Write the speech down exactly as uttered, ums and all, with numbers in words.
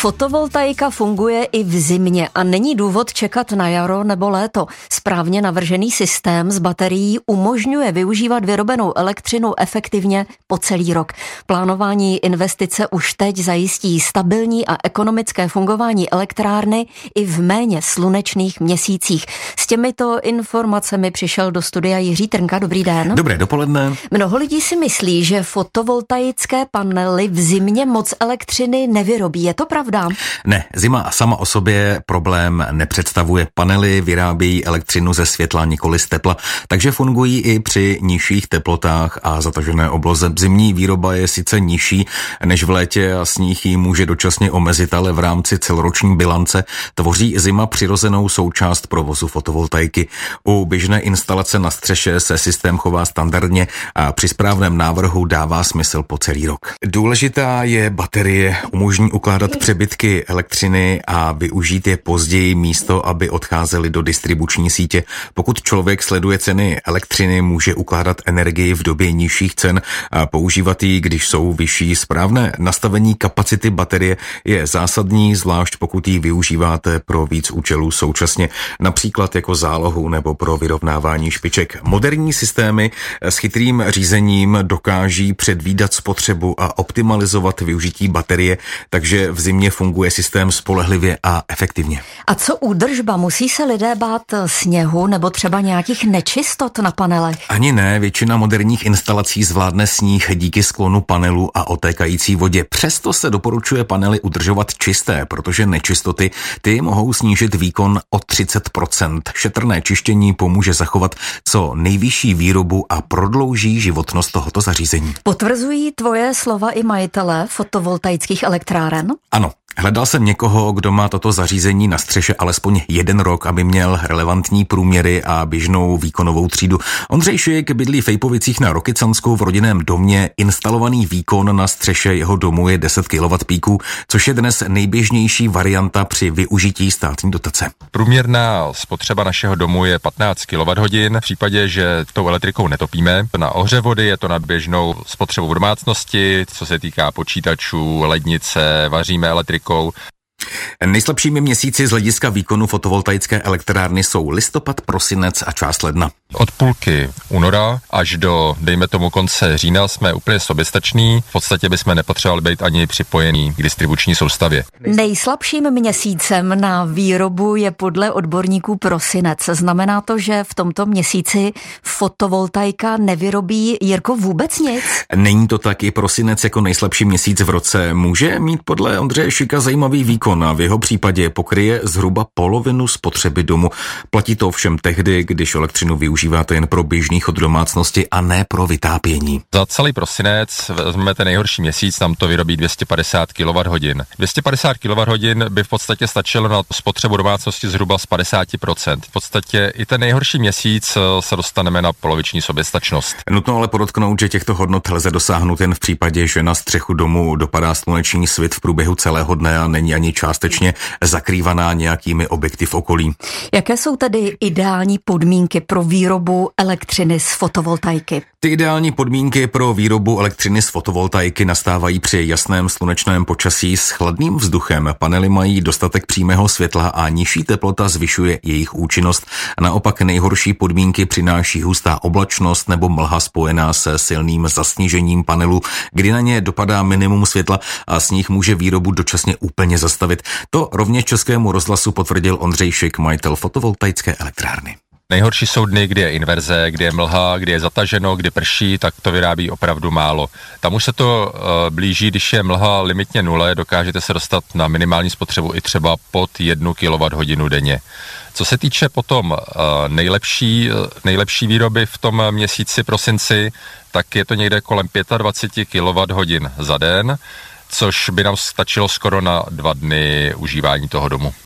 Fotovoltaika funguje i v zimě a není důvod čekat na jaro nebo léto. Správně navržený systém z baterií umožňuje využívat vyrobenou elektřinu efektivně po celý rok. Plánování investice už teď zajistí stabilní a ekonomické fungování elektrárny i v méně slunečných měsících. S těmito informacemi přišel do studia Jiří Trnka. Dobrý den. Dobré dopoledne. Mnoho lidí si myslí, že fotovoltaické panely v zimě moc elektřiny nevyrobí. Je to pravda? Ne, zima sama o sobě problém nepředstavuje. Panely vyrábějí elektřinu ze světla, nikoli z tepla, takže fungují i při nižších teplotách a zatažené obloze. Zimní výroba je sice nižší než v létě a sníh ji může dočasně omezit, ale v rámci celoroční bilance tvoří zima přirozenou součást provozu fotovoltaiky. U běžné instalace na střeše se systém chová standardně a při správném návrhu dává smysl po celý rok. Důležitá je baterie, umožní ukládat přebytky elektřiny a využít je později místo, aby odcházely do distribuční sítě. Pokud člověk sleduje ceny elektřiny, může ukládat energii v době nižších cen a používat ji, když jsou vyšší. Správné nastavení kapacity baterie je zásadní, zvlášť pokud ji využíváte pro víc účelů současně, například jako zálohu nebo pro vyrovnávání špiček. Moderní systémy s chytrým řízením dokáží předvídat spotřebu a optimalizovat využití baterie, takže v zimě funguje systém spolehlivě a efektivně. A co údržba? Musí se lidé bát sněhu nebo třeba nějakých nečistot na panelech? Ani ne, většina moderních instalací zvládne sníh díky sklonu panelu a otékající vodě. Přesto se doporučuje panely udržovat čisté, protože nečistoty ty mohou snížit výkon o třicet procent. Šetrné čištění pomůže zachovat co nejvyšší výrobu a prodlouží životnost tohoto zařízení. Potvrzují tvoje slova i majitele fotovoltaických elektráren? Ano. Hledal jsem někoho, kdo má toto zařízení na střeše alespoň jeden rok, aby měl relevantní průměry a běžnou výkonovou třídu. Ondřej Šik bydlí v Ejpovicích na Rokycansku v rodinném domě. Instalovaný výkon na střeše jeho domu je deset kilowattpíků, což je dnes nejběžnější varianta při využití státní dotace. Průměrná spotřeba našeho domu je patnáct kilowatthodin. V případě, že tou elektrikou netopíme, na ohřev vody je to na běžnou spotřebu v domácnosti, co se týká počítačů, lednice, vaříme elektrikou. Nejslabšími měsíci z hlediska výkonu fotovoltaické elektrárny jsou listopad, prosinec a část ledna. Od půlky února až do, dejme tomu, konce října jsme úplně soběstační. V podstatě bychom nepotřebovali být ani připojení k distribuční soustavě. Nejslabším měsícem na výrobu je podle odborníků prosinec. Znamená to, že v tomto měsíci fotovoltaika nevyrobí, Jirko, vůbec nic? Není to tak, i prosinec jako nejslabší měsíc v roce může mít podle Ondřeje Šika zajímavý výkon a v jeho případě pokryje zhruba polovinu spotřeby domu. Platí to ovšem tehdy, když elektřinu využíváte jen pro běžný chod domácnosti a ne pro vytápění. Za celý prosinec vezmeme ten nejhorší měsíc, tam to vyrobí dvě stě padesát kilowatthodin. dvě stě padesát kilowatthodin by v podstatě stačilo na spotřebu domácnosti zhruba z padesát procent. V podstatě i ten nejhorší měsíc se dostaneme na poloviční soběstačnost. Nutno ale podotknout, že těchto hodnot lze dosáhnout jen v případě, že na střechu domu dopadá sluneční svit v průběhu celého dne a není ani částečně zakrývaná nějakými objekty v okolí. Jaké jsou tedy ideální podmínky pro výrobu elektřiny z fotovoltaiky? Ty ideální podmínky pro výrobu elektřiny z fotovoltaiky nastávají při jasném slunečném počasí s chladným vzduchem. Panely mají dostatek přímého světla a nižší teplota zvyšuje jejich účinnost. Naopak nejhorší podmínky přináší hustá oblačnost nebo mlha spojená se silným zasněžením panelu, kdy na ně dopadá minimum světla a sníh může výrobu dočasně úplně zastavit. To rovněž Českému rozhlasu potvrdil Ondřej Šik, majitel fotovoltaické elektrárny. Nejhorší jsou dny, kdy je inverze, kdy je mlha, kdy je zataženo, kdy prší, tak to vyrábí opravdu málo. Tam už se to uh, blíží, když je mlha limitně nule, dokážete se dostat na minimální spotřebu i třeba pod jednu kilowatthodinu denně. Co se týče potom uh, nejlepší, uh, nejlepší výroby v tom měsíci prosinci, tak je to někde kolem dvacet pět kilowatthodin za den, což by nám stačilo skoro na dva dny užívání toho domu.